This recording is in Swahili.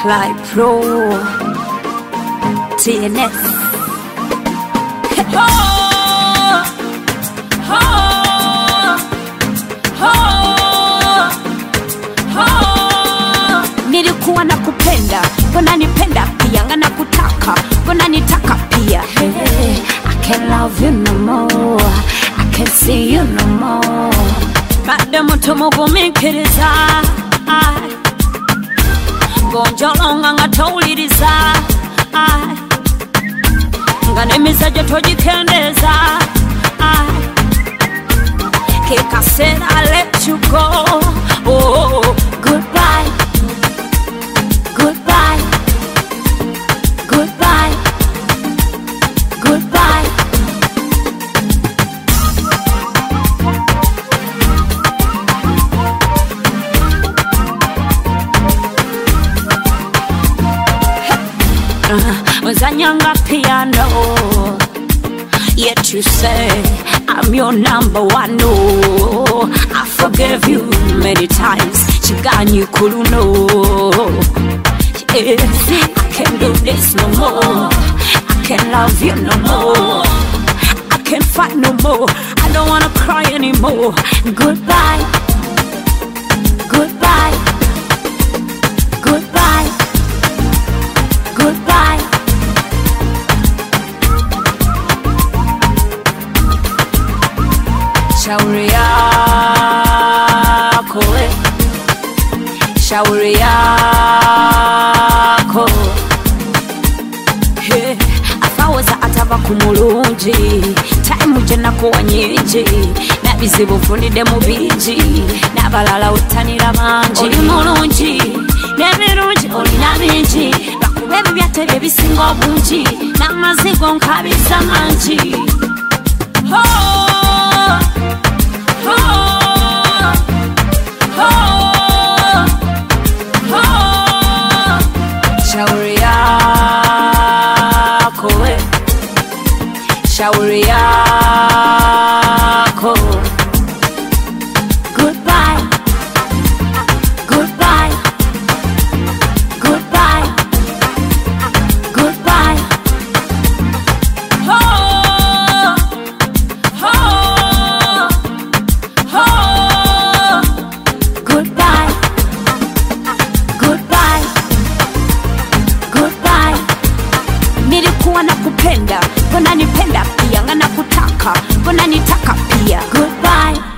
Fly Pro TNS. Oh, oh, oh, oh. Nilikuwa nakupenda, mbona nipenda pia, ngana kutaka, mbona nitaka pia. Hey, I can't love you no more, I can't see you no more. Bade mutomo gumikiriza, gonjolonga ngatawuliriza, nga n'emizajo togikendeza. Cake I said I let you go. Oh, goodbye, goodbye, goodbye, goodbye. Uzanyanga piano, yet you say I'm your number one. No, I forgave you many times. Chiganyu kuluno. I can't do this no more. I can't love you no more. I can't fight no more. I don't wanna cry anymore. Goodbye, goodbye, goodbye, goodbye. Shauri yako, shauri yako. Hey, afawoza atava kumulungi, time jena kuwa nyingi, nabizibu funide mubiji, nabalala utanira banji. Oli mulungi, nebirungi olina bingi, bakubebe byatebye bisinga obungi, n'amazigo nkabisa mangi. oh, oh, oh, oh. Shauri yako, shauri yako. Goodbye, goodbye, goodbye, goodbye. Oh, oh, oh. Goodbye, goodbye, goodbye. Nilikuwa nakupenda, mbona nipenda pia, ngana kutaka, mbona nitaka pia. Goodbye.